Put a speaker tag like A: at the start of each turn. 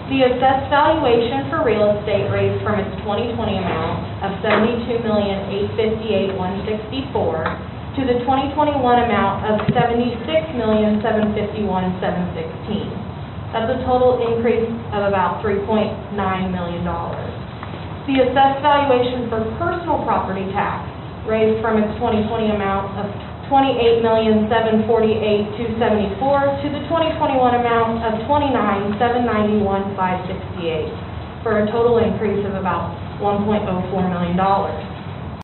A: The assessed valuation for real estate raised from its 2020 amount of $72,858,164 to the 2021 amount of $76,751,716. That's a total increase of about $3.9 million. The assessed valuation for personal property tax raised from its 2020 amount of $28,748,274 to the 2021 amount of $29,791,568 for a total increase of about $1.04 million.